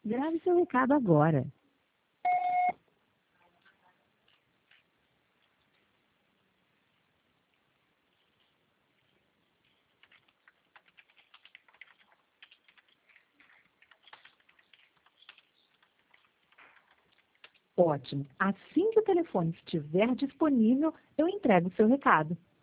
Grave seu recado agora. Ótimo. Assim que o telefone estiver disponível, eu entrego o seu recado.